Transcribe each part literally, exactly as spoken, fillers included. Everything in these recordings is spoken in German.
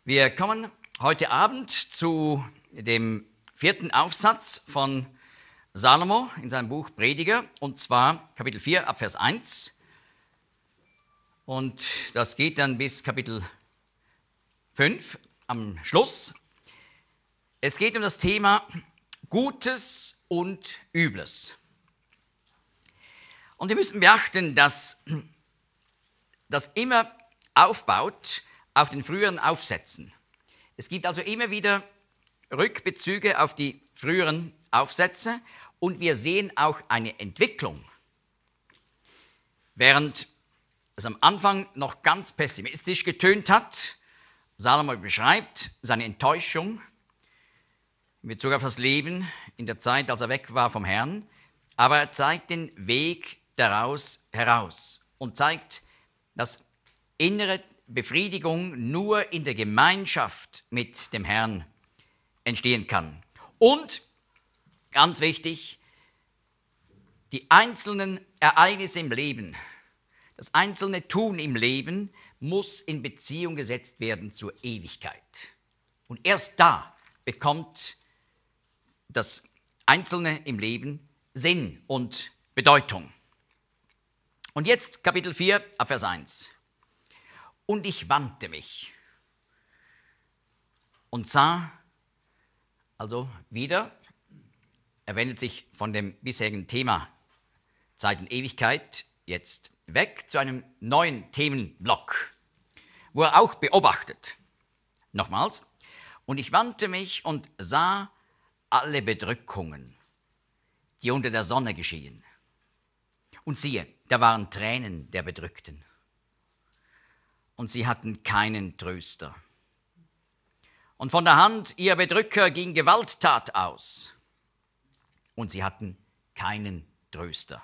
Wir kommen heute Abend zu dem vierten Aufsatz von Salomo in seinem Buch Prediger, und zwar Kapitel vier ab Vers eins. Und das geht dann bis Kapitel fünf am Schluss. Es geht um das Thema Gutes und Übles. Und wir müssen beachten, dass das immer aufbaut auf den früheren Aufsätzen. Es gibt also immer wieder Rückbezüge auf die früheren Aufsätze und wir sehen auch eine Entwicklung. Während es am Anfang noch ganz pessimistisch getönt hat, Salomo beschreibt seine Enttäuschung in Bezug auf das Leben in der Zeit, als er weg war vom Herrn, aber er zeigt den Weg daraus heraus und zeigt, dass innere Befriedigung nur in der Gemeinschaft mit dem Herrn entstehen kann. Und, ganz wichtig, die einzelnen Ereignisse im Leben, das einzelne Tun im Leben muss in Beziehung gesetzt werden zur Ewigkeit. Und erst da bekommt das Einzelne im Leben Sinn und Bedeutung. Und jetzt Kapitel vier, ab Vers eins. Und ich wandte mich und sah, also wieder, er wendet sich von dem bisherigen Thema Zeit und Ewigkeit jetzt weg zu einem neuen Themenblock, wo er auch beobachtet. Nochmals, und ich wandte mich und sah alle Bedrückungen, die unter der Sonne geschehen. Und siehe, da waren Tränen der Bedrückten. Und sie hatten keinen Tröster. Und von der Hand ihrer Bedrücker ging Gewalttat aus. Und sie hatten keinen Tröster.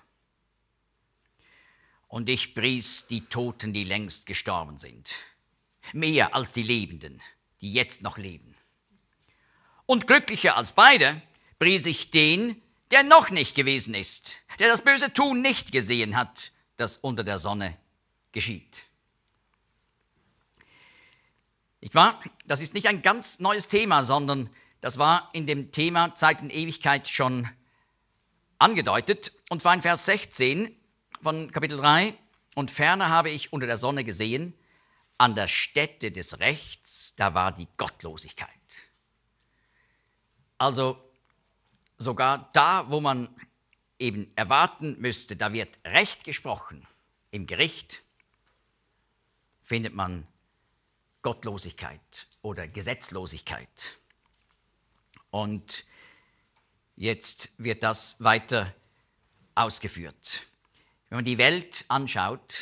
Und ich pries die Toten, die längst gestorben sind, mehr als die Lebenden, die jetzt noch leben. Und glücklicher als beide pries ich den, der noch nicht gewesen ist, der das böse Tun nicht gesehen hat, das unter der Sonne geschieht. Nicht wahr? Das ist nicht ein ganz neues Thema, sondern das war in dem Thema Zeit und Ewigkeit schon angedeutet. Und zwar in Vers sechzehn von Kapitel drei. Und ferner habe ich unter der Sonne gesehen, an der Stätte des Rechts, da war die Gottlosigkeit. Also sogar da, wo man eben erwarten müsste, da wird Recht gesprochen, im Gericht findet man Gottlosigkeit oder Gesetzlosigkeit. Und jetzt wird das weiter ausgeführt. Wenn man die Welt anschaut,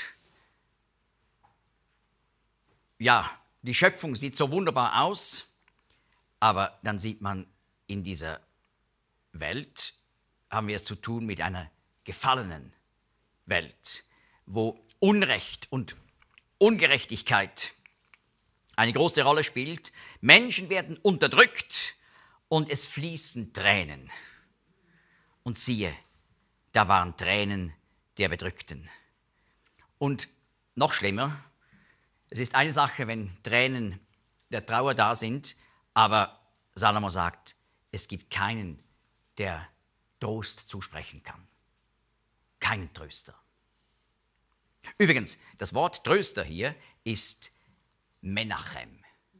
ja, die Schöpfung sieht so wunderbar aus, aber dann sieht man, in dieser Welt haben wir es zu tun mit einer gefallenen Welt, wo Unrecht und Ungerechtigkeit eine große Rolle spielt. Menschen werden unterdrückt und es fließen Tränen. Und siehe, da waren Tränen der Bedrückten. Und noch schlimmer, es ist eine Sache, wenn Tränen der Trauer da sind, aber Salomo sagt, es gibt keinen, der Trost zusprechen kann. Keinen Tröster. Übrigens, das Wort Tröster hier ist Menachem.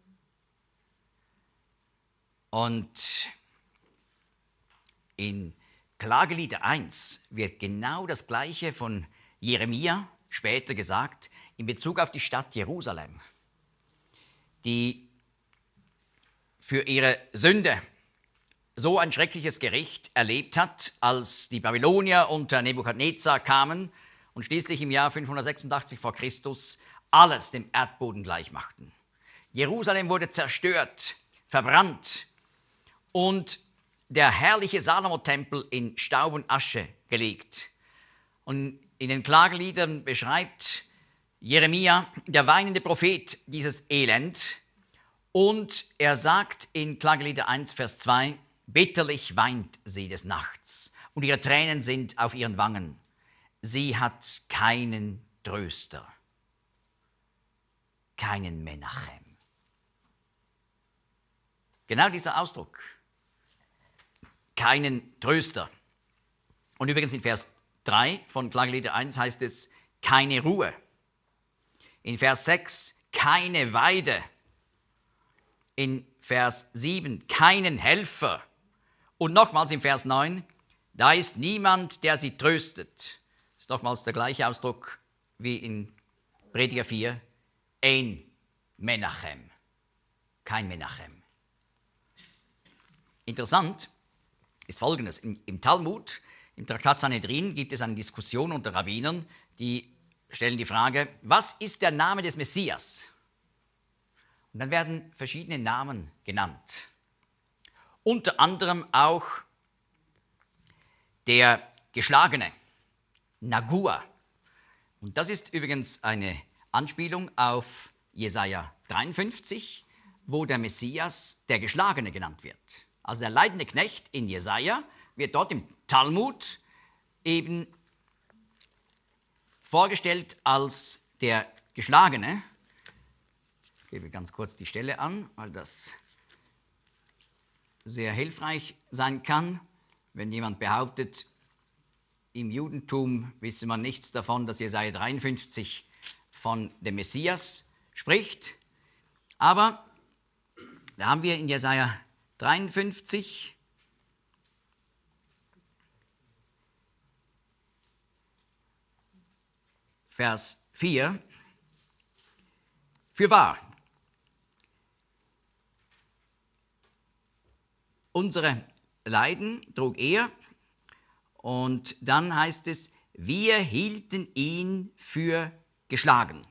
Und in Klagelieder eins wird genau das Gleiche von Jeremia später gesagt in Bezug auf die Stadt Jerusalem, die für ihre Sünde so ein schreckliches Gericht erlebt hat, als die Babylonier unter Nebukadnezar kamen und schließlich im Jahr fünfhundertsechsundachtzig vor Christus alles dem Erdboden gleich machten. Jerusalem wurde zerstört, verbrannt und der herrliche Salomo-Tempel in Staub und Asche gelegt. Und in den Klageliedern beschreibt Jeremia, der weinende Prophet, dieses Elend. Und er sagt in Klagelieder eins, Vers zwei, bitterlich weint sie des Nachts und ihre Tränen sind auf ihren Wangen. Sie hat keinen Tröster, keinen Menachem. Genau dieser Ausdruck. Keinen Tröster. Und übrigens in Vers drei von Klagelieder eins heißt es, keine Ruhe. In Vers sechs, keine Weide. In Vers sieben, keinen Helfer. Und nochmals in Vers neun, da ist niemand, der sie tröstet. Das ist nochmals der gleiche Ausdruck wie in Prediger vier, ein Menachem. Kein Menachem. Interessant ist Folgendes. Im, im Talmud, im Traktat Sanhedrin, gibt es eine Diskussion unter Rabbinern, die stellen die Frage, was ist der Name des Messias? Und dann werden verschiedene Namen genannt. Unter anderem auch der Geschlagene, Nagua. Und das ist übrigens eine Anspielung auf Jesaja dreiundfünfzig, wo der Messias der Geschlagene genannt wird. Also der leidende Knecht in Jesaja wird dort im Talmud eben vorgestellt als der Geschlagene. Ich gebe ganz kurz die Stelle an, weil das sehr hilfreich sein kann, wenn jemand behauptet, im Judentum wisse man nichts davon, dass Jesaja dreiundfünfzig von dem Messias spricht. Aber da haben wir in Jesaja dreiundfünfzig Vers vier, fürwahr, unsere Leiden trug er, und dann heißt es, wir hielten ihn für geschlagen.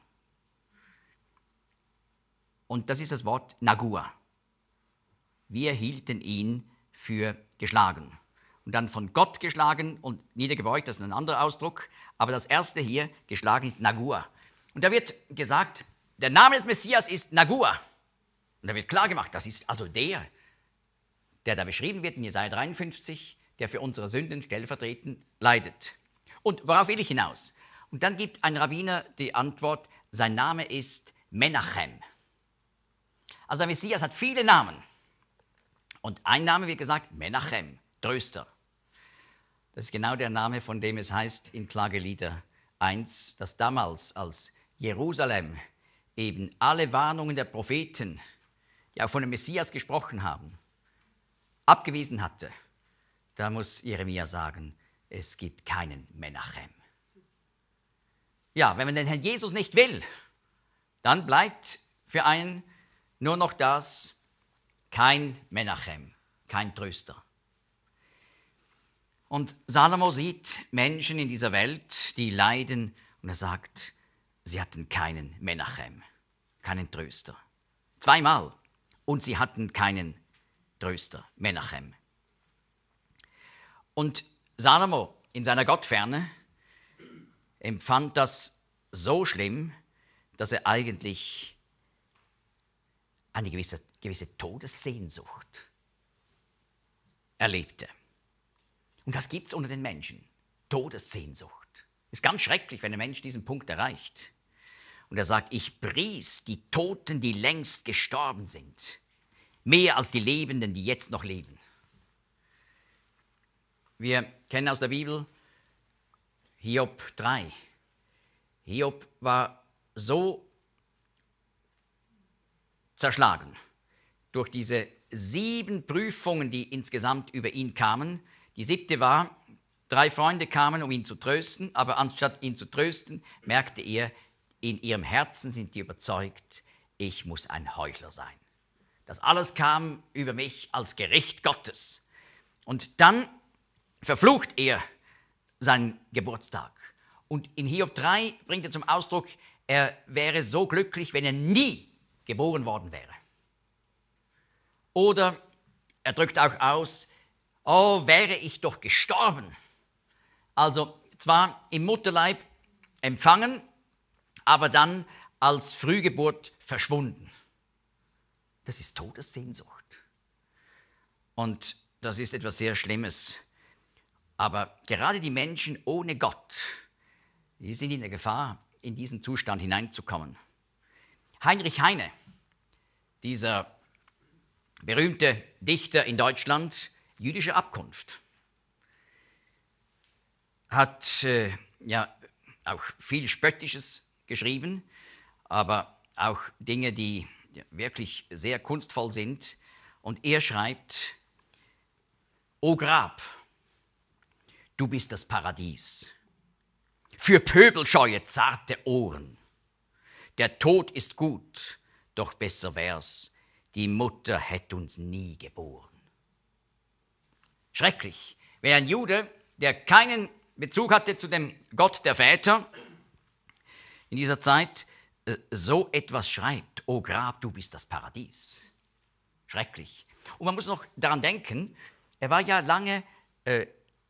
Und das ist das Wort Nagua. Wir hielten ihn für geschlagen. Und dann von Gott geschlagen und niedergebeugt, das ist ein anderer Ausdruck. Aber das erste hier, geschlagen, ist Nagua. Und da wird gesagt, der Name des Messias ist Nagua. Und da wird klar gemacht, das ist also der, der da beschrieben wird in Jesaja dreiundfünfzig, der für unsere Sünden stellvertretend leidet. Und worauf will ich hinaus? Und dann gibt ein Rabbiner die Antwort, sein Name ist Menachem. Also der Messias hat viele Namen. Und ein Name wird gesagt, Menachem, Tröster. Das ist genau der Name, von dem es heißt in Klagelieder eins, dass damals, als Jerusalem eben alle Warnungen der Propheten, die auch von dem Messias gesprochen haben, abgewiesen hatte, da muss Jeremia sagen, es gibt keinen Menachem. Ja, wenn man den Herrn Jesus nicht will, dann bleibt für einen nur noch das, kein Menachem, kein Tröster. Und Salomo sieht Menschen in dieser Welt, die leiden, und er sagt, sie hatten keinen Menachem, keinen Tröster. Zweimal. Und sie hatten keinen Tröster, Menachem. Und Salomo in seiner Gottferne empfand das so schlimm, dass er eigentlich eine gewisse, gewisse Todessehnsucht erlebte. Und das gibt es unter den Menschen, Todessehnsucht. Ist ganz schrecklich, wenn ein Mensch diesen Punkt erreicht. Und er sagt, ich pries die Toten, die längst gestorben sind, mehr als die Lebenden, die jetzt noch leben. Wir kennen aus der Bibel Hiob drei. Hiob war so zerschlagen durch diese sieben Prüfungen, die insgesamt über ihn kamen. Die siebte war, drei Freunde kamen, um ihn zu trösten, aber anstatt ihn zu trösten, merkte er, in ihrem Herzen sind die überzeugt, ich muss ein Heuchler sein. Das alles kam über mich als Gericht Gottes. Und dann verflucht er seinen Geburtstag. Und in Hiob drei bringt er zum Ausdruck, er wäre so glücklich, wenn er nie geboren worden wäre. Oder er drückt auch aus, oh, wäre ich doch gestorben. Also zwar im Mutterleib empfangen, aber dann als Frühgeburt verschwunden. Das ist Todessehnsucht. Und das ist etwas sehr Schlimmes. Aber gerade die Menschen ohne Gott, die sind in der Gefahr, in diesen Zustand hineinzukommen. Heinrich Heine, dieser berühmte Dichter in Deutschland jüdischer Abkunft, hat äh, ja auch viel Spöttisches geschrieben, aber auch Dinge, die wirklich sehr kunstvoll sind. Und er schreibt: O Grab, du bist das Paradies, für pöbelscheue, zarte Ohren. Der Tod ist gut, doch besser wär's, die Mutter hätte uns nie geboren. Schrecklich, wenn ein Jude, der keinen Bezug hatte zu dem Gott der Väter in dieser Zeit, so etwas schreibt: O Grab, du bist das Paradies. Schrecklich. Und man muss noch daran denken, er war ja lange, äh,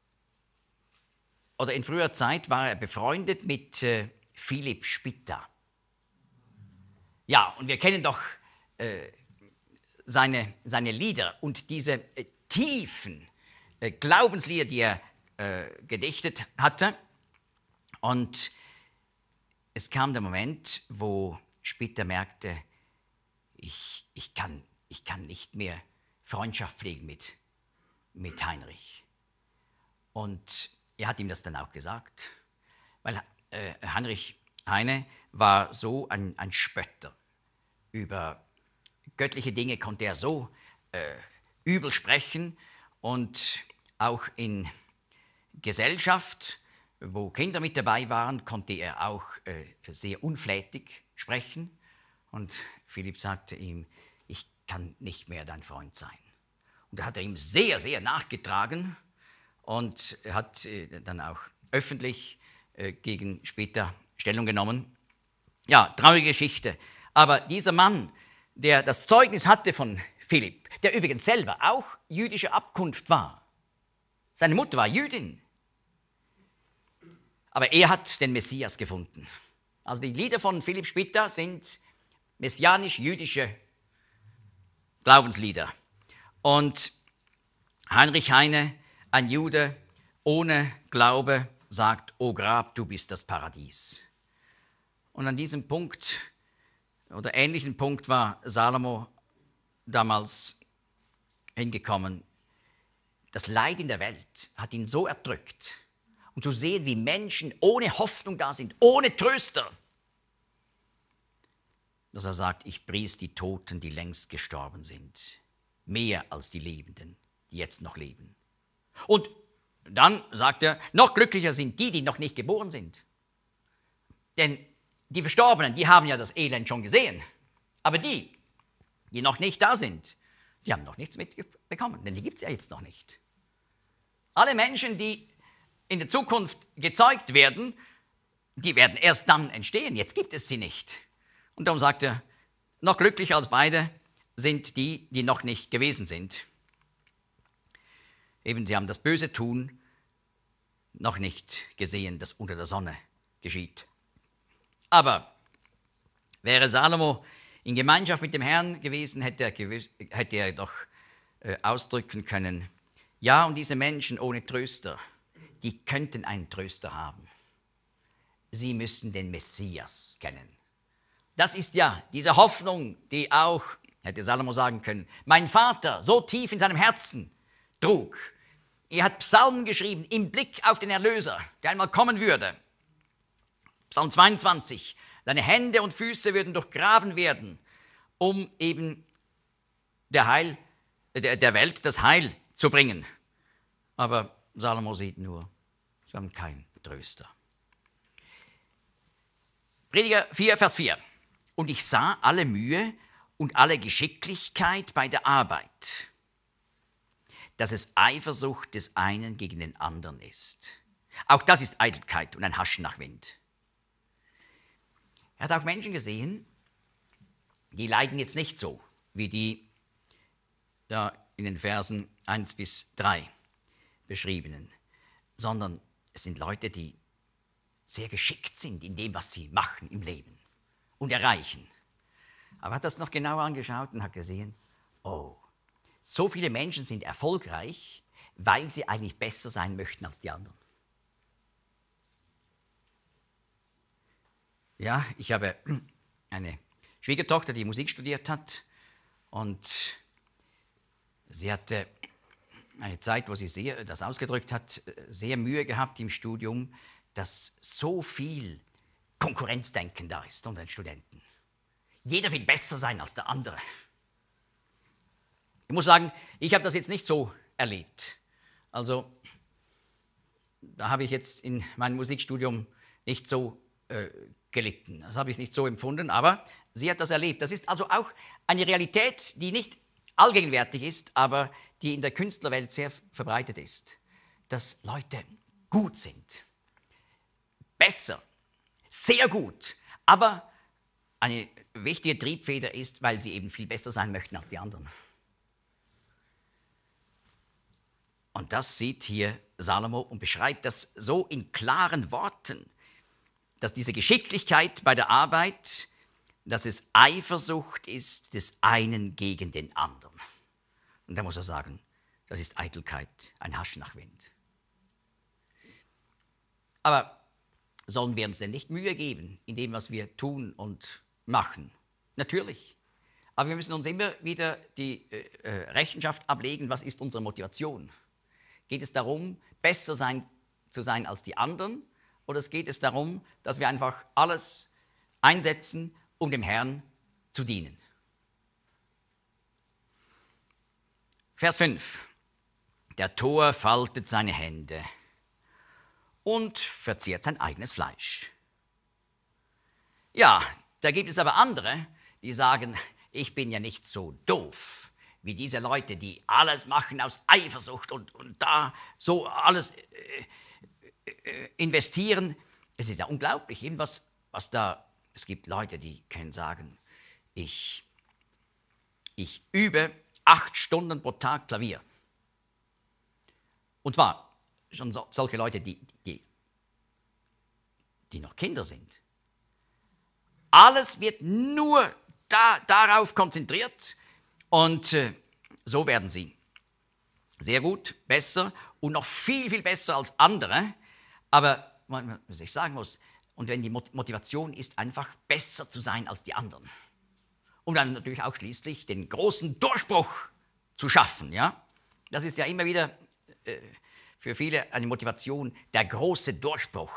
oder in früher Zeit war er befreundet mit äh, Philipp Spitta. Ja, und wir kennen doch äh, seine, seine Lieder und diese äh, tiefen äh, Glaubenslieder, die er äh, gedichtet hatte. Und es kam der Moment, wo Spitta merkte, ich, ich, kann, ich kann nicht mehr Freundschaft pflegen mit, mit Heinrich. Und er hat ihm das dann auch gesagt, weil äh, Heinrich Heine war so ein, ein Spötter. Über göttliche Dinge konnte er so äh, übel sprechen, und auch in Gesellschaft, wo Kinder mit dabei waren, konnte er auch äh, sehr unflätig sprechen. Und Philipp sagte ihm: Ich kann nicht mehr dein Freund sein. Und da hat er ihm sehr, sehr nachgetragen und hat äh, dann auch öffentlich äh, gegen Spitta Stellung genommen. Ja, traurige Geschichte. Aber dieser Mann, der das Zeugnis hatte von Philipp, der übrigens selber auch jüdischer Abkunft war, seine Mutter war Jüdin, aber er hat den Messias gefunden. Also die Lieder von Philipp Spitta sind messianisch-jüdische Glaubenslieder. Und Heinrich Heine, ein Jude ohne Glaube, sagt: O Grab, du bist das Paradies. Und an diesem Punkt oder ähnlichen Punkt war Salomo damals hingekommen. Das Leid in der Welt hat ihn so erdrückt. Und zu sehen, wie Menschen ohne Hoffnung da sind, ohne Tröster, dass er sagt: Ich pries die Toten, die längst gestorben sind, mehr als die Lebenden, die jetzt noch leben. Und dann sagt er: Noch glücklicher sind die, die noch nicht geboren sind. Denn die Verstorbenen, die haben ja das Elend schon gesehen. Aber die, die noch nicht da sind, die haben noch nichts mitbekommen, denn die gibt es ja jetzt noch nicht. Alle Menschen, die in der Zukunft gezeugt werden, die werden erst dann entstehen. Jetzt gibt es sie nicht. Und darum sagt er: Noch glücklicher als beide sind die, die noch nicht gewesen sind. Eben, sie haben das böse Tun noch nicht gesehen, das unter der Sonne geschieht. Aber wäre Salomo in Gemeinschaft mit dem Herrn gewesen, hätte er, gewiss, hätte er doch äh, ausdrücken können: Ja, und diese Menschen ohne Tröster, die könnten einen Tröster haben. Sie müssen den Messias kennen. Das ist ja diese Hoffnung, die auch, hätte Salomo sagen können, mein Vater so tief in seinem Herzen trug. Er hat Psalmen geschrieben im Blick auf den Erlöser, der einmal kommen würde. Psalm zweiundzwanzig: Deine Hände und Füße würden durchgraben werden, um eben der, Heil, der, der Welt das Heil zu bringen. Aber Salomo sieht nur, sie haben keinen Tröster. Prediger vier, Vers vier. Und ich sah alle Mühe und alle Geschicklichkeit bei der Arbeit, dass es Eifersucht des einen gegen den anderen ist. Auch das ist Eitelkeit und ein Haschen nach Wind. Er hat auch Menschen gesehen, die leiden jetzt nicht so, wie die da in den Versen eins bis drei beschriebenen, sondern es sind Leute, die sehr geschickt sind in dem, was sie machen im Leben und erreichen. Aber er hat das noch genauer angeschaut und hat gesehen: Oh, so viele Menschen sind erfolgreich, weil sie eigentlich besser sein möchten als die anderen. Ja, ich habe eine Schwiegertochter, die Musik studiert hat, und Sie hatte eine Zeit, wo sie sehr, das ausgedrückt hat, sehr Mühe gehabt im Studium, dass so viel Konkurrenzdenken da ist unter den Studenten. Jeder will besser sein als der andere. Ich muss sagen, ich habe das jetzt nicht so erlebt. Also da habe ich jetzt in meinem Musikstudium nicht so äh, gelitten. Das habe ich nicht so empfunden, aber sie hat das erlebt. Das ist also auch eine Realität, die nicht allgegenwärtig ist, aber die in der Künstlerwelt sehr verbreitet ist. Dass Leute gut sind, besser, sehr gut, aber eine wichtige Triebfeder ist, weil sie eben viel besser sein möchten als die anderen. Und das sieht hier Salomo und beschreibt das so in klaren Worten, dass diese Geschicklichkeit bei der Arbeit, dass es Eifersucht ist des einen gegen den anderen. Und da muss er sagen, das ist Eitelkeit, ein Haschen nach Wind. Aber sollen wir uns denn nicht Mühe geben in dem, was wir tun und machen? Natürlich. Aber wir müssen uns immer wieder die äh, Rechenschaft ablegen, was ist unsere Motivation? Geht es darum, besser sein, zu sein als die anderen? Oder geht es darum, dass wir einfach alles einsetzen, um dem Herrn zu dienen? Vers fünf. Der Tor faltet seine Hände und verzehrt sein eigenes Fleisch. Ja, da gibt es aber andere, die sagen, ich bin ja nicht so doof wie diese Leute, die alles machen aus Eifersucht und, und da so alles äh, äh, investieren. Es ist ja unglaublich, eben was, was da, es gibt Leute, die können sagen, ich, ich übe acht Stunden pro Tag Klavier. Und zwar schon so, solche Leute, die, die, die noch Kinder sind. Alles wird nur da, darauf konzentriert und äh, so werden sie sehr gut, besser und noch viel, viel besser als andere. Aber was ich sagen muss, und wenn die Motivation ist, einfach besser zu sein als die anderen. Und dann natürlich auch schließlich den großen Durchbruch zu schaffen. Ja? Das ist ja immer wieder äh, für viele eine Motivation, der große Durchbruch.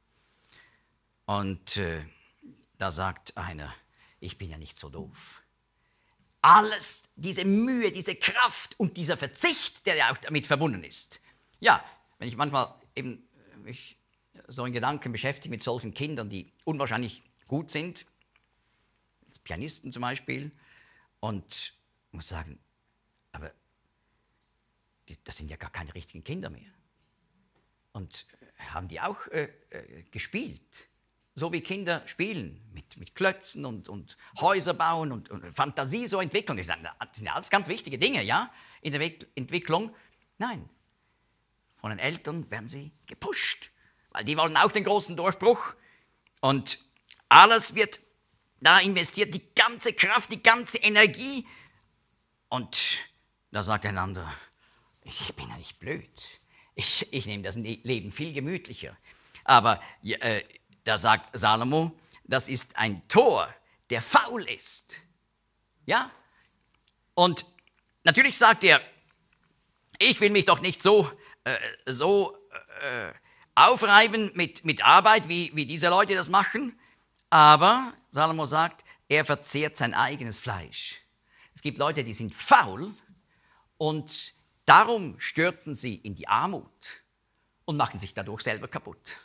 Und äh, da sagt einer, ich bin ja nicht so doof. Alles, diese Mühe, diese Kraft und dieser Verzicht, der ja auch damit verbunden ist. Ja, wenn ich manchmal eben mich so in Gedanken beschäftige mit solchen Kindern, die unwahrscheinlich gut sind, als Pianisten zum Beispiel, und muss sagen, aber die, das sind ja gar keine richtigen Kinder mehr. Und haben die auch äh, äh, gespielt? So wie Kinder spielen, mit, mit Klötzen und, und Häuser bauen und, und Fantasie so entwickeln. Das sind, das sind alles ganz wichtige Dinge, ja, in der Entwicklung. Nein, von den Eltern werden sie gepusht, weil die wollen auch den großen Durchbruch. Und alles wird da investiert, die ganze Kraft, die ganze Energie. Und da sagt einander, ich bin ja nicht blöd. Ich, ich nehme das Leben viel gemütlicher. Aber äh, da sagt Salomo, das ist ein Tor, der faul ist. Ja? Und natürlich sagt er, ich will mich doch nicht so, äh, so äh, aufreiben mit, mit Arbeit, wie, wie diese Leute das machen. Aber Salomo sagt, er verzehrt sein eigenes Fleisch. Es gibt Leute, die sind faul und darum stürzen sie in die Armut und machen sich dadurch selber kaputt.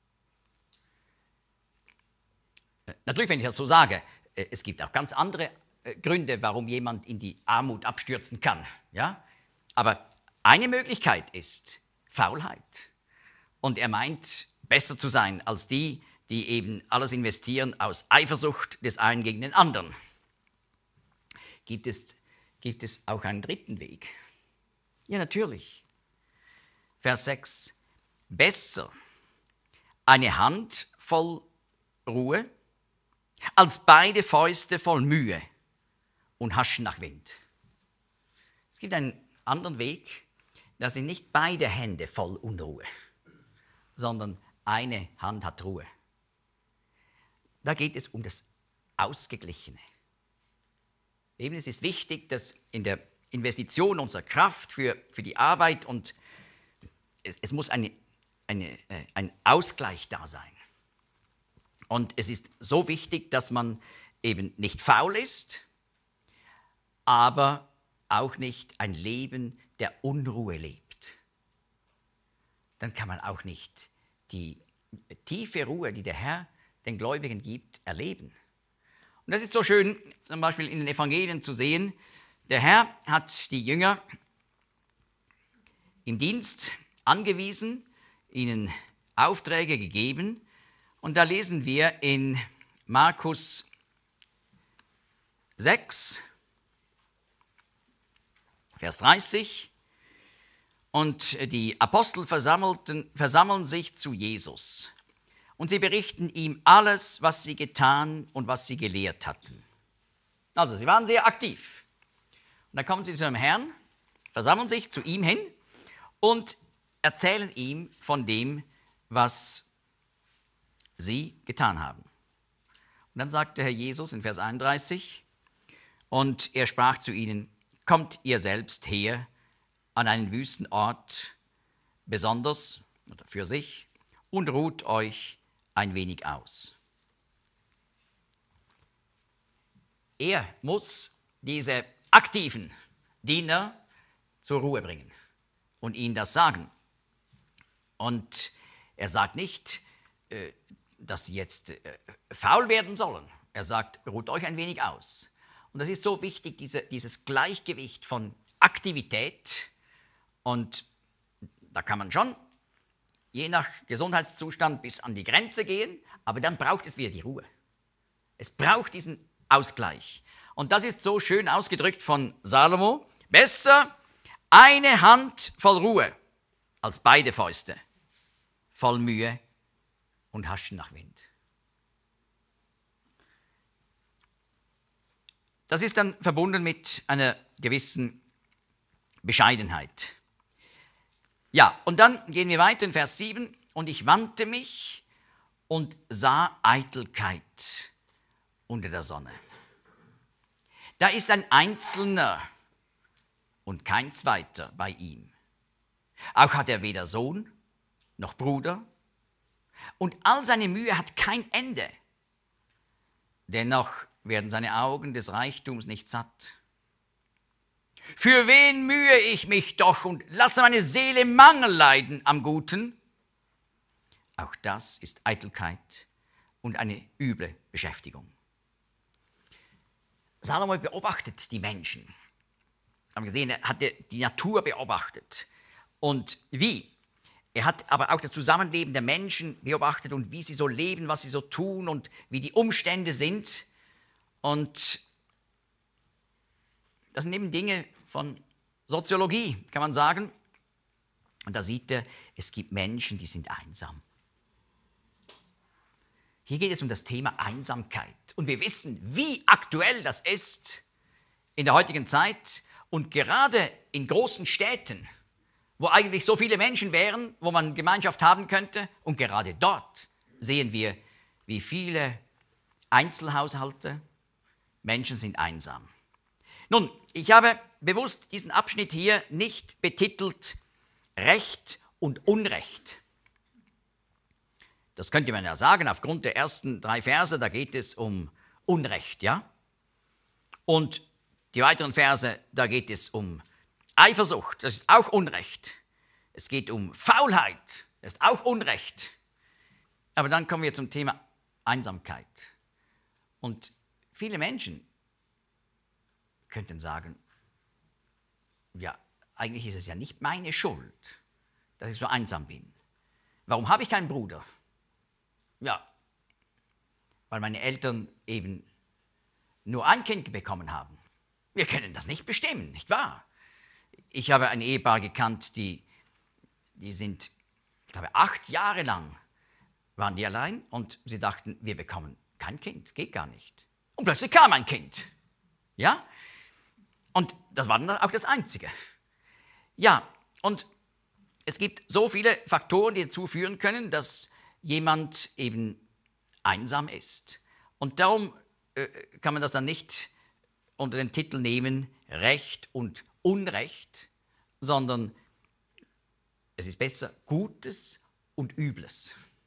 Natürlich, wenn ich das so sage, es gibt auch ganz andere Gründe, warum jemand in die Armut abstürzen kann. Ja? Aber eine Möglichkeit ist Faulheit. Und er meint, besser zu sein als die, die eben alles investieren aus Eifersucht des einen gegen den anderen. Gibt es, gibt es auch einen dritten Weg? Ja, natürlich. Vers sechs. Besser eine Hand voll Ruhe als beide Fäuste voll Mühe und Haschen nach Wind. Es gibt einen anderen Weg, da sind nicht beide Hände voll Unruhe, sondern eine Hand hat Ruhe. Da geht es um das Ausgeglichene. Eben, es ist wichtig, dass in der Investition unserer Kraft für, für die Arbeit und es, es muss eine, eine, äh, ein Ausgleich da sein. Und es ist so wichtig, dass man eben nicht faul ist, aber auch nicht ein Leben der Unruhe lebt. Dann kann man auch nicht die tiefe Ruhe, die der Herr den Gläubigen gibt, erleben. Und das ist so schön, zum Beispiel in den Evangelien zu sehen. Der Herr hat die Jünger im Dienst angewiesen, ihnen Aufträge gegeben. Und da lesen wir in Markus sechs, Vers dreißig, und die Apostel versammelten, versammeln sich zu Jesus. Und sie berichten ihm alles, was sie getan und was sie gelehrt hatten. Also, sie waren sehr aktiv. Und dann kommen sie zu dem Herrn, versammeln sich zu ihm hin und erzählen ihm von dem, was sie getan haben. Und dann sagte Herr Jesus in Vers einunddreißig, und er sprach zu ihnen, kommt ihr selbst her an einen wüsten Ort, besonders oder für sich, und ruht euch ein wenig aus. Er muss diese aktiven Diener zur Ruhe bringen und ihnen das sagen. Und er sagt nicht, dass sie jetzt faul werden sollen. Er sagt, ruht euch ein wenig aus. Und das ist so wichtig, diese, dieses Gleichgewicht von Aktivität. Und da kann man schon je nach Gesundheitszustand bis an die Grenze gehen, aber dann braucht es wieder die Ruhe. Es braucht diesen Ausgleich. Und das ist so schön ausgedrückt von Salomo. Besser eine Hand voll Ruhe als beide Fäuste voll Mühe und Haschen nach Wind. Das ist dann verbunden mit einer gewissen Bescheidenheit. Ja, und dann gehen wir weiter in Vers sieben. Und ich wandte mich und sah Eitelkeit unter der Sonne. Da ist ein Einzelner und kein Zweiter bei ihm. Auch hat er weder Sohn noch Bruder. Und all seine Mühe hat kein Ende. Dennoch werden seine Augen des Reichtums nicht satt. Für wen mühe ich mich doch und lasse meine Seele Mangel leiden am Guten? Auch das ist Eitelkeit und eine üble Beschäftigung. Salomo beobachtet die Menschen. Haben wir gesehen, er hat die Natur beobachtet. Und wie? Er hat aber auch das Zusammenleben der Menschen beobachtet und wie sie so leben, was sie so tun und wie die Umstände sind. Und das sind eben Dinge von Soziologie, kann man sagen. Und da sieht er, es gibt Menschen, die sind einsam. Hier geht es um das Thema Einsamkeit. Und wir wissen, wie aktuell das ist in der heutigen Zeit. Und gerade in großen Städten, wo eigentlich so viele Menschen wären, wo man Gemeinschaft haben könnte. Und gerade dort sehen wir, wie viele Einzelhaushalte, Menschen sind einsam. Nun, ich habe bewusst diesen Abschnitt hier nicht betitelt Recht und Unrecht. Das könnte man ja sagen, aufgrund der ersten drei Verse, da geht es um Unrecht, ja? Und die weiteren Verse, da geht es um Eifersucht, das ist auch Unrecht. Es geht um Faulheit, das ist auch Unrecht. Aber dann kommen wir zum Thema Einsamkeit. Und viele Menschen könnten sagen, ja, eigentlich ist es ja nicht meine Schuld, dass ich so einsam bin. Warum habe ich keinen Bruder? Ja, weil meine Eltern eben nur ein Kind bekommen haben. Wir können das nicht bestimmen, nicht wahr? Ich habe ein Ehepaar gekannt, die, die sind, ich glaube, acht Jahre lang waren die allein und sie dachten, wir bekommen kein Kind, geht gar nicht. Und plötzlich kam ein Kind, ja? Und das war dann auch das Einzige. Ja, und es gibt so viele Faktoren, die dazu führen können, dass jemand eben einsam ist. Und darum äh, kann man das dann nicht unter den Titel nehmen, Recht und Unrecht, sondern es ist besser Gutes und Übles.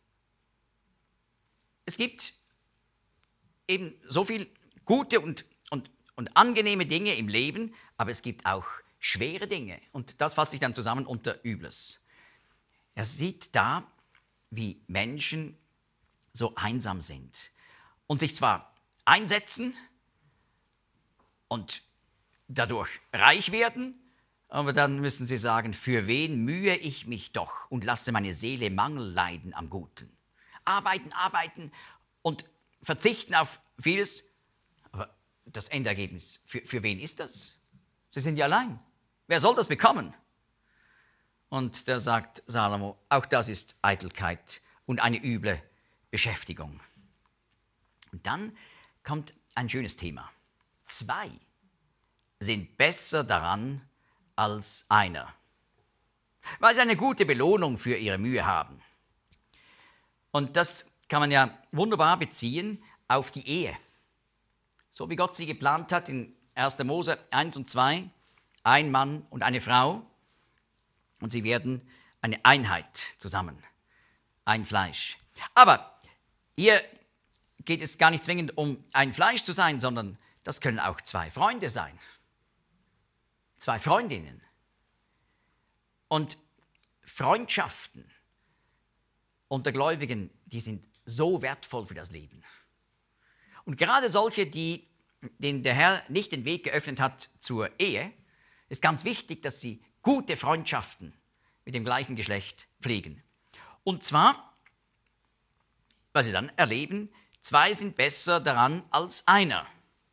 Es gibt eben so viel gute und, und, und angenehme Dinge im Leben, aber es gibt auch schwere Dinge. Und das fasse ich dann zusammen unter Übles. Er sieht da, wie Menschen so einsam sind und sich zwar einsetzen und dadurch reich werden, aber dann müssen sie sagen, für wen mühe ich mich doch und lasse meine Seele Mangel leiden am Guten. Arbeiten, arbeiten und verzichten auf vieles, aber das Endergebnis, für, für wen ist das? Sie sind ja allein. Wer soll das bekommen? Und da sagt Salomo, auch das ist Eitelkeit und eine üble Beschäftigung. Und dann kommt ein schönes Thema. Zwei sind besser daran als einer, weil sie eine gute Belohnung für ihre Mühe haben. Und das kann man ja wunderbar beziehen auf die Ehe. So wie Gott sie geplant hat in erster Mose eins und zwei, ein Mann und eine Frau, und sie werden eine Einheit zusammen, ein Fleisch. Aber hier geht es gar nicht zwingend um ein Fleisch zu sein, sondern das können auch zwei Freunde sein, zwei Freundinnen. Und Freundschaften unter Gläubigen, die sind so wertvoll für das Leben. Und gerade solche, die, denen der Herr nicht den Weg geöffnet hat zur Ehe, ist ganz wichtig, dass sie gute Freundschaften mit dem gleichen Geschlecht pflegen. Und zwar, weil sie dann erleben, zwei sind besser daran als einer.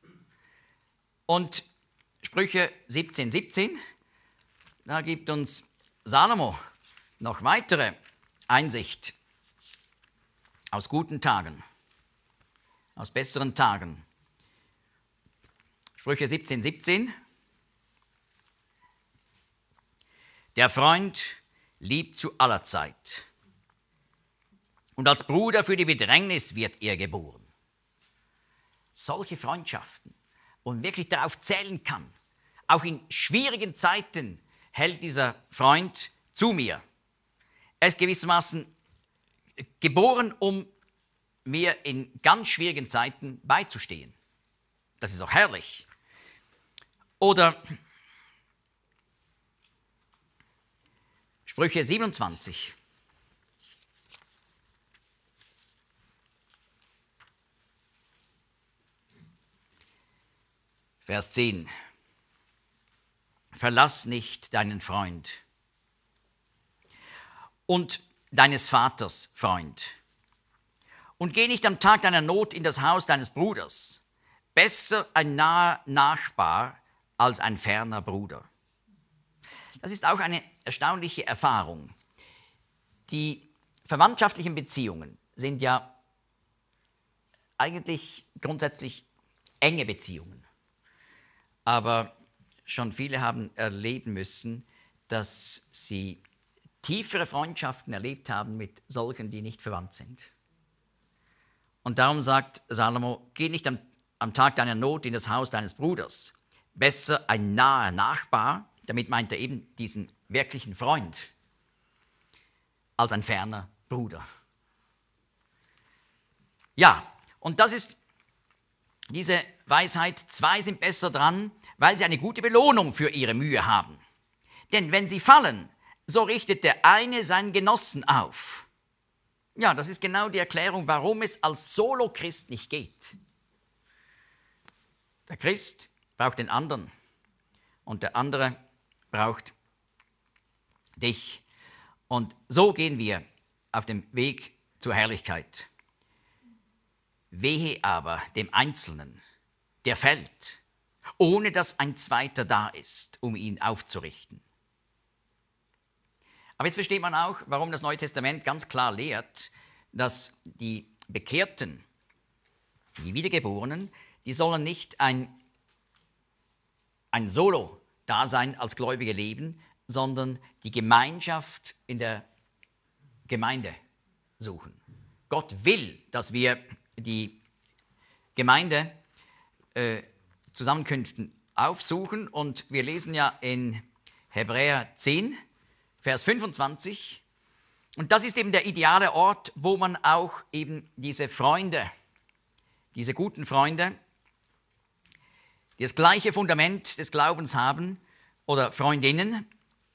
Und Sprüche siebzehn, siebzehn, da gibt uns Salomo noch weitere Einsicht aus guten Tagen, aus besseren Tagen. Sprüche siebzehn, siebzehn. Der Freund liebt zu aller Zeit, und als Bruder für die Bedrängnis wird er geboren. Solche Freundschaften, wo man wirklich darauf zählen kann, auch in schwierigen Zeiten hält dieser Freund zu mir. Er ist gewissermaßen geboren, um mir in ganz schwierigen Zeiten beizustehen. Das ist doch herrlich. Oder Sprüche siebenundzwanzig. Vers zehn. Verlass nicht deinen Freund und deines Vaters Freund und geh nicht am Tag deiner Not in das Haus deines Bruders. Besser ein naher Nachbar als ein ferner Bruder. Das ist auch eine erstaunliche Erfahrung. Die verwandtschaftlichen Beziehungen sind ja eigentlich grundsätzlich enge Beziehungen. Aber schon viele haben erleben müssen, dass sie tiefere Freundschaften erlebt haben mit solchen, die nicht verwandt sind. Und darum sagt Salomo, geh nicht am, am Tag deiner Not in das Haus deines Bruders. Besser ein naher Nachbar, damit meint er eben diesen wirklichen Freund, als ein ferner Bruder. Ja, und das ist diese Weisheit, zwei sind besser dran, weil sie eine gute Belohnung für ihre Mühe haben. Denn wenn sie fallen, so richtet der eine seinen Genossen auf. Ja, das ist genau die Erklärung, warum es als Solo-Christ nicht geht. Der Christ braucht den anderen und der andere braucht dich. Und so gehen wir auf dem Weg zur Herrlichkeit. Wehe aber dem Einzelnen, der fällt, ohne dass ein Zweiter da ist, um ihn aufzurichten. Aber jetzt versteht man auch, warum das Neue Testament ganz klar lehrt, dass die Bekehrten, die Wiedergeborenen, die sollen nicht ein, ein Solo-Dasein als Gläubige leben, sondern die Gemeinschaft in der Gemeinde suchen. Gott will, dass wir die Gemeinde, äh, Zusammenkünften aufsuchen und wir lesen ja in Hebräer zehn, Vers fünfundzwanzig. Und das ist eben der ideale Ort, wo man auch eben diese Freunde, diese guten Freunde, die das gleiche Fundament des Glaubens haben oder Freundinnen,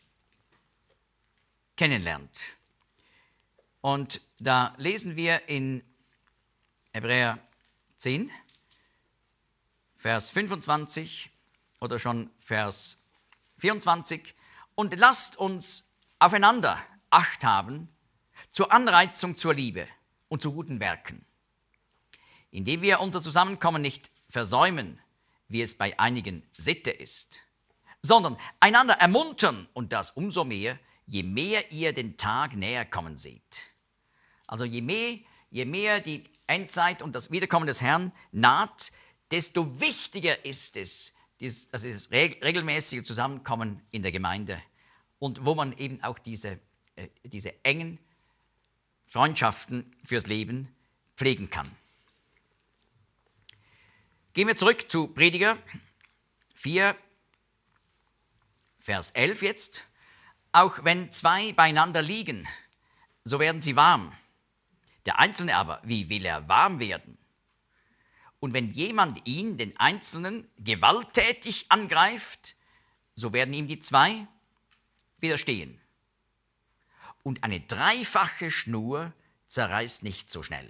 kennenlernt. Und da lesen wir in Hebräer zehn, Vers fünfundzwanzig oder schon Vers vierundzwanzig. Und lasst uns aufeinander Acht haben zur Anreizung zur Liebe und zu guten Werken, indem wir unser Zusammenkommen nicht versäumen, wie es bei einigen Sitte ist, sondern einander ermuntern und das umso mehr, je mehr ihr den Tag näher kommen seht. Also je mehr, je mehr die Endzeit und das Wiederkommen des Herrn naht, desto wichtiger ist es, dieses, also das regelmäßige Zusammenkommen in der Gemeinde und wo man eben auch diese, äh, diese engen Freundschaften fürs Leben pflegen kann. Gehen wir zurück zu Prediger vier, Vers elf jetzt. Auch wenn zwei beieinander liegen, so werden sie warm. Der Einzelne aber, wie will er warm werden? Und wenn jemand ihn, den Einzelnen, gewalttätig angreift, so werden ihm die zwei widerstehen. Und eine dreifache Schnur zerreißt nicht so schnell.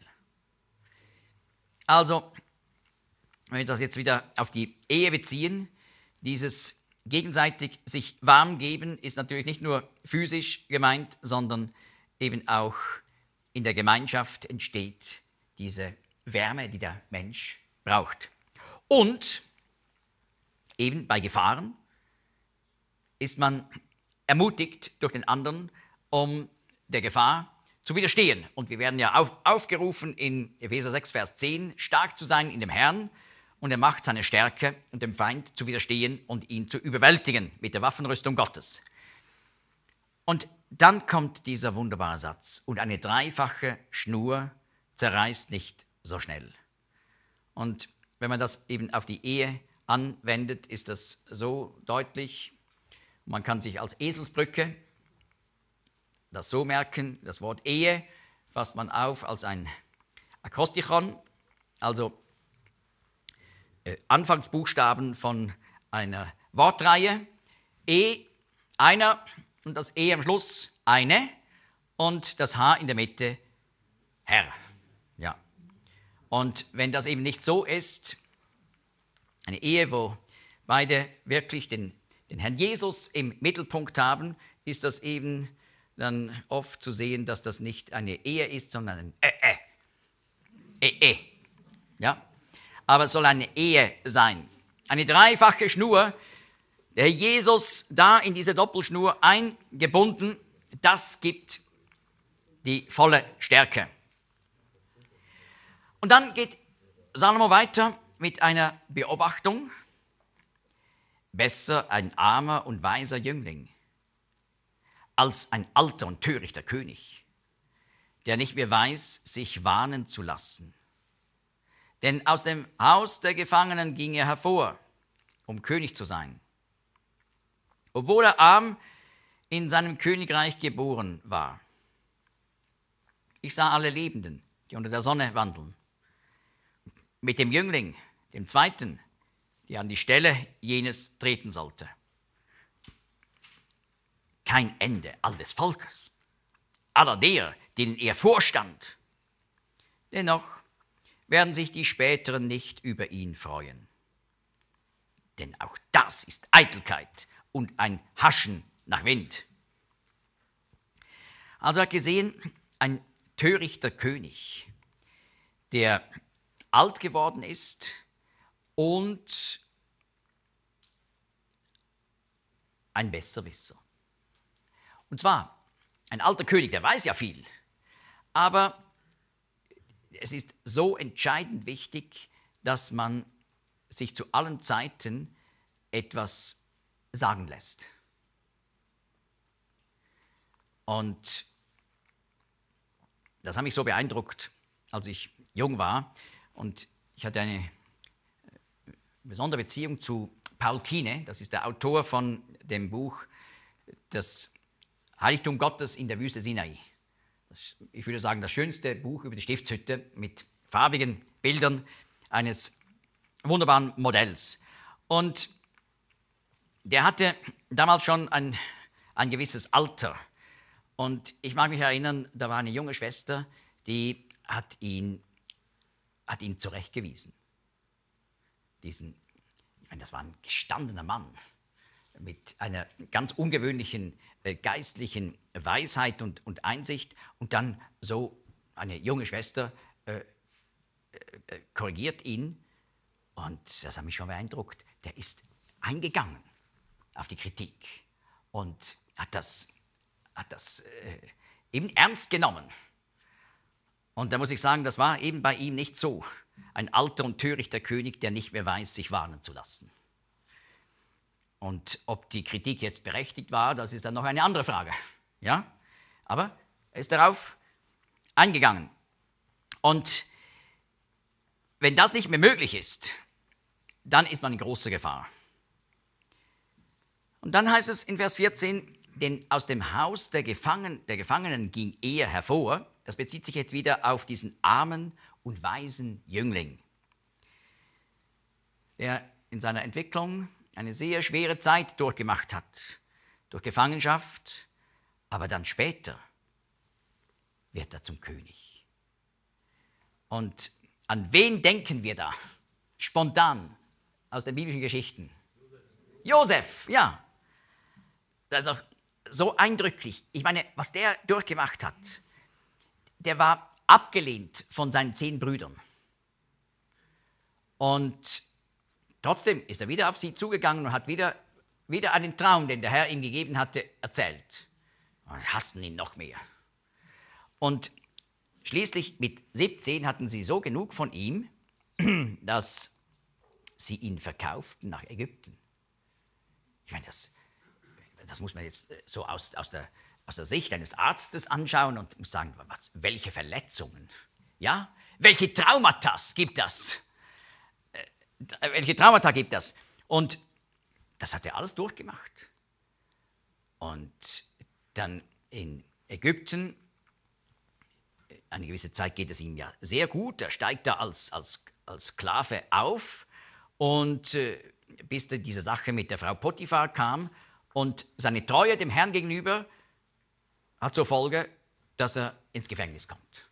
Also, wenn wir das jetzt wieder auf die Ehe beziehen, dieses gegenseitig sich warm geben ist natürlich nicht nur physisch gemeint, sondern eben auch in der Gemeinschaft entsteht diese Wärme, die der Mensch braucht. Und eben bei Gefahren ist man ermutigt durch den anderen, um der Gefahr zu widerstehen. Und wir werden ja auf, aufgerufen in Epheser sechs, Vers zehn, stark zu sein in dem Herrn und er macht seine Stärke und dem Feind zu widerstehen und ihn zu überwältigen mit der Waffenrüstung Gottes. Und dann kommt dieser wunderbare Satz, und eine dreifache Schnur zerreißt nicht so schnell. Und wenn man das eben auf die Ehe anwendet, ist das so deutlich. Man kann sich als Eselsbrücke das so merken, das Wort Ehe fasst man auf als ein Akrostichon, also äh, Anfangsbuchstaben von einer Wortreihe. E, einer, und das E am Schluss eine und das H in der Mitte Herr. Ja. Und wenn das eben nicht so ist, eine Ehe, wo beide wirklich den, den Herrn Jesus im Mittelpunkt haben, ist das eben dann oft zu sehen, dass das nicht eine Ehe ist, sondern ein Ä, Ä, Ä, Ä. Ja? Aber es soll eine Ehe sein. Eine dreifache Schnur, der Herr Jesus da in diese Doppelschnur eingebunden, das gibt die volle Stärke. Und dann geht Salomo weiter mit einer Beobachtung. Besser ein armer und weiser Jüngling als ein alter und törichter König, der nicht mehr weiß, sich warnen zu lassen. Denn aus dem Haus der Gefangenen ging er hervor, um König zu sein, obwohl er arm in seinem Königreich geboren war. Ich sah alle Lebenden, die unter der Sonne wandeln, mit dem Jüngling, dem Zweiten, der an die Stelle jenes treten sollte. Kein Ende all des Volkes, aller der, denen er vorstand. Dennoch werden sich die Späteren nicht über ihn freuen. Denn auch das ist Eitelkeit und ein Haschen nach Wind. Also er hat gesehen, ein törichter König, der alt geworden ist und ein Besserwisser. Und zwar ein alter König, der weiß ja viel, aber es ist so entscheidend wichtig, dass man sich zu allen Zeiten etwas sagen lässt. Und das hat mich so beeindruckt, als ich jung war und ich hatte eine besondere Beziehung zu Paul Kine, das ist der Autor von dem Buch Das Heiligtum Gottes in der Wüste Sinai. Das, ich würde sagen, das schönste Buch über die Stiftshütte mit farbigen Bildern eines wunderbaren Modells. Und der hatte damals schon ein, ein gewisses Alter. Und ich mag mich erinnern, da war eine junge Schwester, die hat ihn, hat ihn zurechtgewiesen. Diesen, ich meine, das war ein gestandener Mann mit einer ganz ungewöhnlichen äh, geistlichen Weisheit und, und Einsicht. Und dann so eine junge Schwester äh, äh, korrigiert ihn. Und das hat mich schon beeindruckt. Der ist eingegangen auf die Kritik und hat das, hat das äh, eben ernst genommen. Und da muss ich sagen, das war eben bei ihm nicht so. Ein alter und törichter König, der nicht mehr weiß, sich warnen zu lassen. Und ob die Kritik jetzt berechtigt war, das ist dann noch eine andere Frage. Ja? Aber er ist darauf eingegangen. Und wenn das nicht mehr möglich ist, dann ist man in großer Gefahr. Und dann heißt es in Vers vierzehn, denn aus dem Haus der, Gefangen, der Gefangenen ging er hervor. Das bezieht sich jetzt wieder auf diesen armen und weisen Jüngling, der in seiner Entwicklung eine sehr schwere Zeit durchgemacht hat, durch Gefangenschaft, aber dann später wird er zum König. Und an wen denken wir da? Spontan aus den biblischen Geschichten. Josef, ja. Das ist auch so eindrücklich. Ich meine, was der durchgemacht hat, der war abgelehnt von seinen zehn Brüdern. Und trotzdem ist er wieder auf sie zugegangen und hat wieder, wieder einen Traum, den der Herr ihm gegeben hatte, erzählt. Und hassten ihn noch mehr. Und schließlich mit siebzehn hatten sie so genug von ihm, dass sie ihn verkauften nach Ägypten. Ich meine, das, das muss man jetzt so aus, aus, der, aus der Sicht eines Arztes anschauen und muss sagen, was, welche Verletzungen, ja? Welche Traumata gibt das? Äh, welche Traumata gibt das? Und das hat er alles durchgemacht. Und dann in Ägypten, eine gewisse Zeit geht es ihm ja sehr gut, er steigt da als, als, als Sklave auf und äh, bis diese Sache mit der Frau Potiphar kam und seine Treue dem Herrn gegenüber hat zur Folge, dass er ins Gefängnis kommt.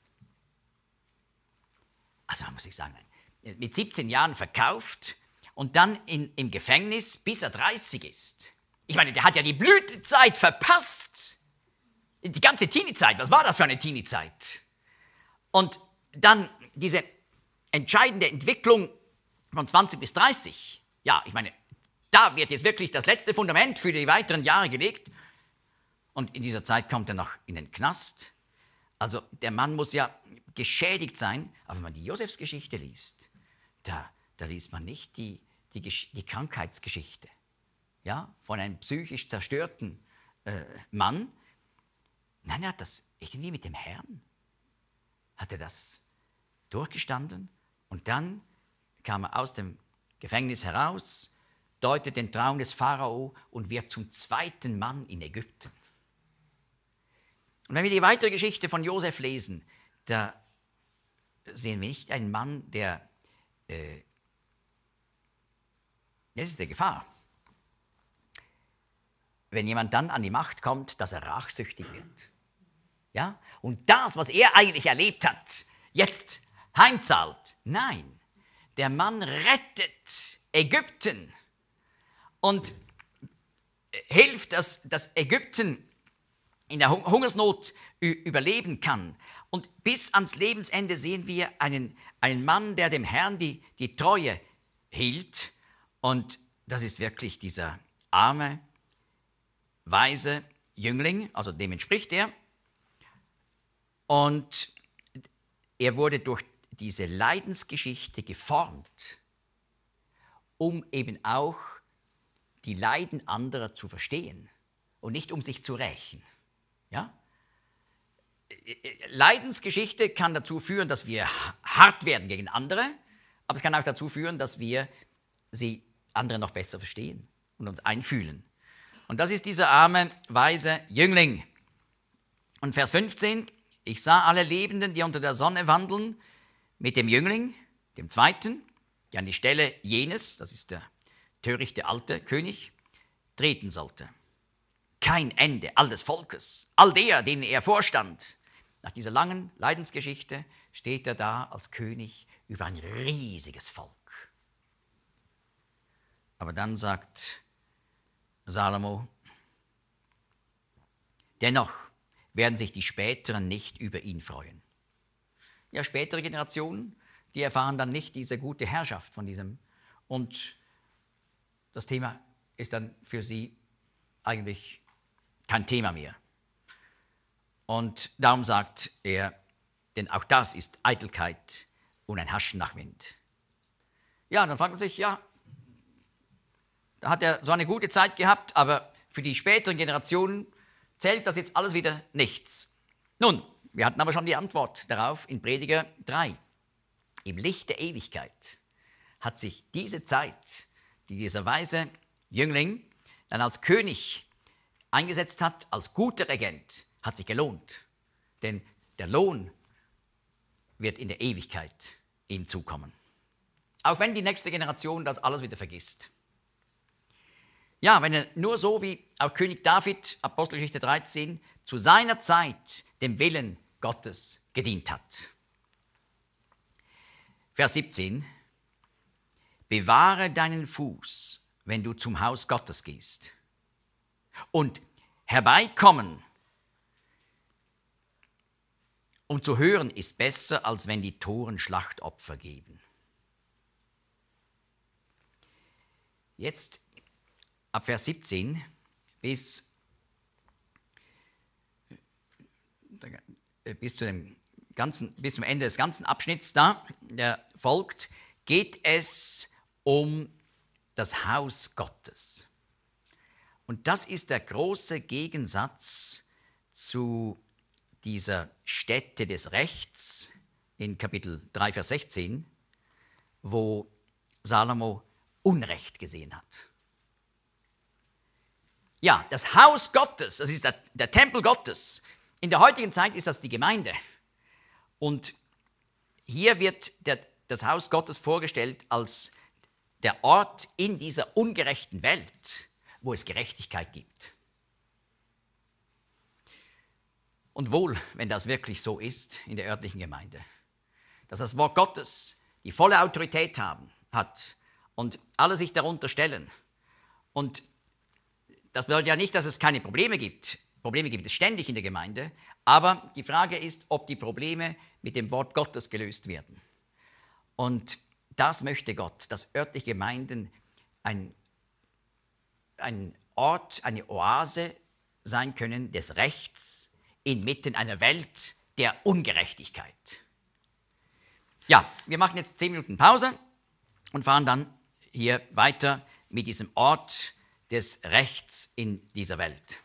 Also muss ich sagen, mit siebzehn Jahren verkauft und dann in, im Gefängnis, bis er dreißig ist. Ich meine, der hat ja die Blütezeit verpasst. Die ganze Teenie-Zeit, was war das für eine Teenie-Zeit? Und dann diese entscheidende Entwicklung von zwanzig bis dreißig. Ja, ich meine, da wird jetzt wirklich das letzte Fundament für die weiteren Jahre gelegt. Und in dieser Zeit kommt er noch in den Knast. Also der Mann muss ja geschädigt sein. Aber wenn man die Josefsgeschichte liest, da, da liest man nicht die, die, die Krankheitsgeschichte, ja, von einem psychisch zerstörten äh, Mann. Nein, er hat das irgendwie mit dem Herrn, hat er das durchgestanden. Und dann kam er aus dem Gefängnis heraus, deutet den Traum des Pharao und wird zum zweiten Mann in Ägypten. Und wenn wir die weitere Geschichte von Josef lesen, da sehen wir nicht einen Mann, der, äh, das ist die Gefahr, wenn jemand dann an die Macht kommt, dass er rachsüchtig wird. Ja? Und das, was er eigentlich erlebt hat, jetzt heimzahlt. Nein, der Mann rettet Ägypten und hilft, dass, dass Ägypten in der Hungersnot überleben kann. Und bis ans Lebensende sehen wir einen, einen Mann, der dem Herrn die, die Treue hielt. Und das ist wirklich dieser arme, weise Jüngling, also dem entspricht er. Und er wurde durch diese Leidensgeschichte geformt, um eben auch die Leiden anderer zu verstehen und nicht um sich zu rächen. Ja? Leidensgeschichte kann dazu führen, dass wir hart werden gegen andere, aber es kann auch dazu führen, dass wir sie andere noch besser verstehen und uns einfühlen. Und das ist dieser arme, weise Jüngling. Und Vers fünfzehn, ich sah alle Lebenden, die unter der Sonne wandeln, mit dem Jüngling, dem Zweiten, der an die Stelle jenes, das ist der törichte alte König, treten sollte. Kein Ende all des Volkes, all der, denen er vorstand. Nach dieser langen Leidensgeschichte steht er da als König über ein riesiges Volk. Aber dann sagt Salomo, dennoch werden sich die Späteren nicht über ihn freuen. Ja, spätere Generationen, die erfahren dann nicht diese gute Herrschaft von diesem. Und das Thema ist dann für sie eigentlich kein Thema mehr. Und darum sagt er, denn auch das ist Eitelkeit und ein Haschen nach Wind. Ja, dann fragt man sich, ja, da hat er so eine gute Zeit gehabt, aber für die späteren Generationen zählt das jetzt alles wieder nichts. Nun, wir hatten aber schon die Antwort darauf in Prediger drei. Im Licht der Ewigkeit hat sich diese Zeit, die dieser weise Jüngling dann als König eingesetzt hat, als guter Regent, hat sich gelohnt. Denn der Lohn wird in der Ewigkeit ihm zukommen. Auch wenn die nächste Generation das alles wieder vergisst. Ja, wenn er nur so wie auch König David, Apostelgeschichte dreizehn, zu seiner Zeit dem Willen Gottes gedient hat. Vers siebzehn. Bewahre deinen Fuß, wenn du zum Haus Gottes gehst. Und herbeikommen, um zu hören, ist besser, als wenn die Toren Schlachtopfer geben. Jetzt ab Vers siebzehn bis, bis, zu dem ganzen, bis zum Ende des ganzen Abschnitts da, der folgt, geht es um das Haus Gottes. Und das ist der große Gegensatz zu dieser Stätte des Rechts in Kapitel drei, Vers sechzehn, wo Salomo Unrecht gesehen hat. Ja, das Haus Gottes, das ist der, der Tempel Gottes. In der heutigen Zeit ist das die Gemeinde. Und hier wird der, das Haus Gottes vorgestellt als der Ort in dieser ungerechten Welt, wo es Gerechtigkeit gibt. Und wohl, wenn das wirklich so ist in der örtlichen Gemeinde, dass das Wort Gottes die volle Autorität haben, hat und alle sich darunter stellen. Und das bedeutet ja nicht, dass es keine Probleme gibt. Probleme gibt es ständig in der Gemeinde, aber die Frage ist, ob die Probleme mit dem Wort Gottes gelöst werden. Und das möchte Gott, dass örtliche Gemeinden ein, ein Ort, eine Oase sein können des Rechts inmitten einer Welt der Ungerechtigkeit. Ja, wir machen jetzt zehn Minuten Pause und fahren dann hier weiter mit diesem Ort des Rechts in dieser Welt.